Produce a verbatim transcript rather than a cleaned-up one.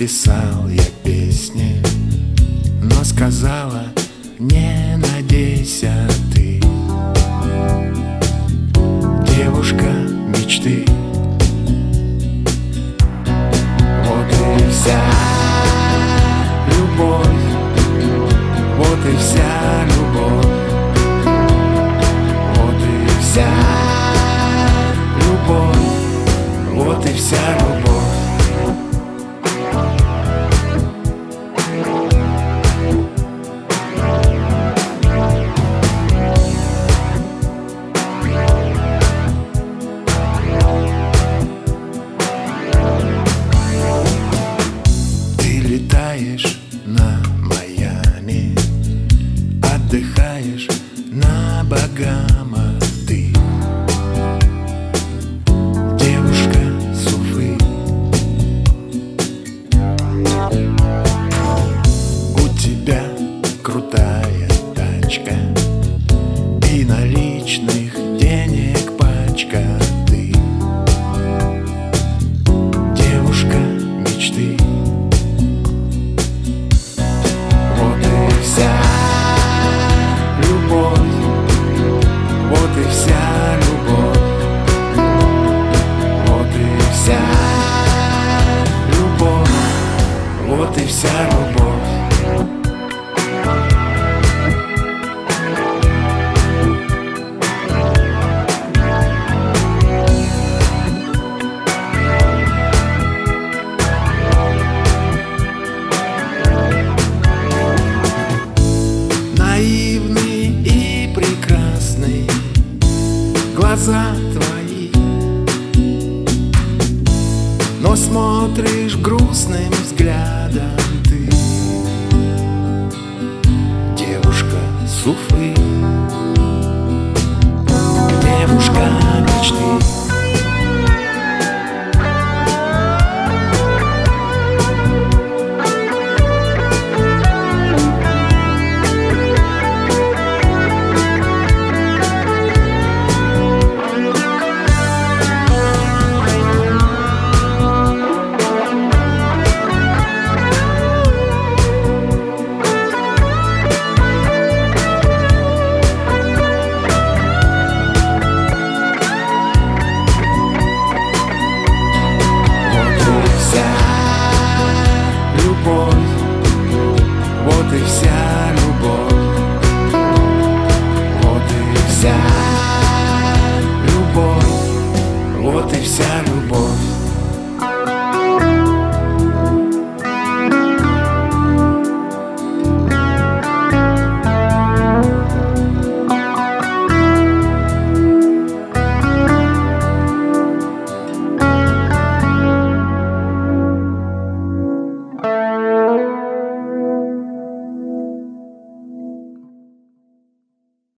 Написал я песни, но сказала: не надейся ты, девушка мечты. Вот и вся любовь, вот и вся любовь, вот и вся любовь, вот и вся любовь. Летаешь на Майами, отдыхаешь на Багамах ты, девушка с Уфы. У тебя крутая тачка и наличных денег пачка ты, девушка мечты. Вся любовь, вот и вся любовь, вот и вся любовь, вот и вся любовь. Наивный и прекрасный глаза твои, но смотришь грустным взглядом ты, девушка с Уфы, девушка мечты.